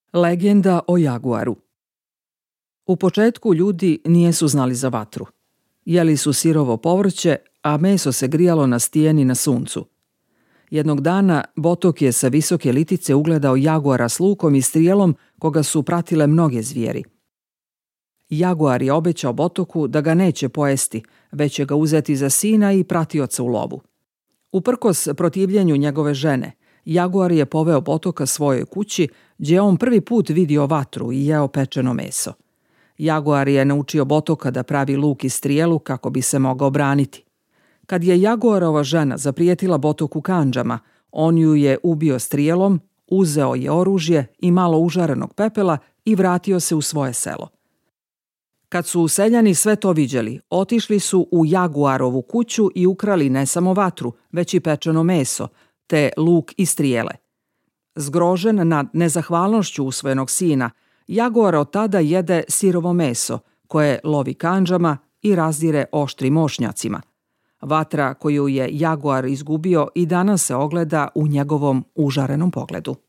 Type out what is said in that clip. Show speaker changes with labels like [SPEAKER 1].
[SPEAKER 1] Legenda o jaguaru. U početku ljudi nijesu znali za vatru. Jeli su sirovo povrće, a meso se grijalo na stijeni na suncu. Jednog dana Botok je sa visoke litice ugledao jaguara s lukom i strijelom koga su pratile mnoge zvijeri. Jaguar je obećao Botoku da ga neće pojesti, već će ga uzeti za sina i pratioca u lovu. Uprkos protivljenju njegove žene, jaguar je poveo Botoka svojoj kući, gdje je on prvi put vidio vatru i jeo pečeno meso. Jaguar je naučio Botoka da pravi luk i strijelu kako bi se mogao braniti. Kad je jaguarova žena zaprijetila Botoku kandžama, on ju je ubio strijelom, uzeo je oružje i malo užarenog pepela i vratio se u svoje selo. Kad su seljani sve to viđeli, otišli su u jaguarovu kuću i ukrali ne samo vatru, već i pečeno meso, te luk i strijele. Zgrožen nad nezahvalnošću usvojenog sina, jaguar od tada jede sirovo meso, koje lovi kandžama i razdire oštrim mošnjacima. Vatra koju je jaguar izgubio i danas se ogleda u njegovom užarenom pogledu.